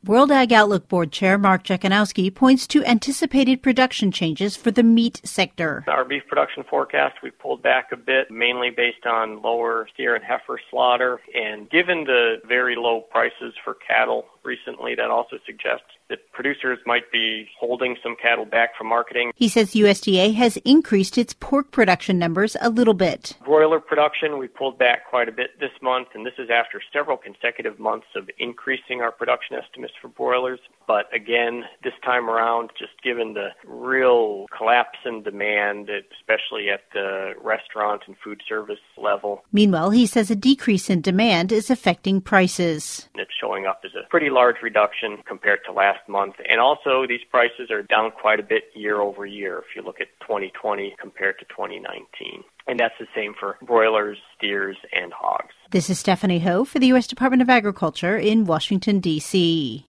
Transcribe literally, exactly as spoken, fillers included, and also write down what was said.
World Ag Outlook Board Chair Mark Jekanowski points to anticipated production changes for the meat sector. Our beef production forecast, we pulled back a bit, mainly based on lower steer and heifer slaughter. And given the very low prices for cattle recently, that also suggests that producers might be holding some cattle back from marketing. He says U S D A has increased its pork production numbers a little bit. Broiler production, we pulled back quite a bit this month, and this is after several consecutive months of increasing our production estimates for broilers. But again, this time around, just given the real collapse in demand, especially at the restaurant and food service level. Meanwhile, he says a decrease in demand is affecting prices. It's showing up as a pretty large reduction compared to last month. And also, these prices are down quite a bit year over year if you look at twenty twenty compared to twenty nineteen. And that's the same for broilers, steers, and hogs. This is Stephanie Ho for the U S Department of Agriculture in Washington, D C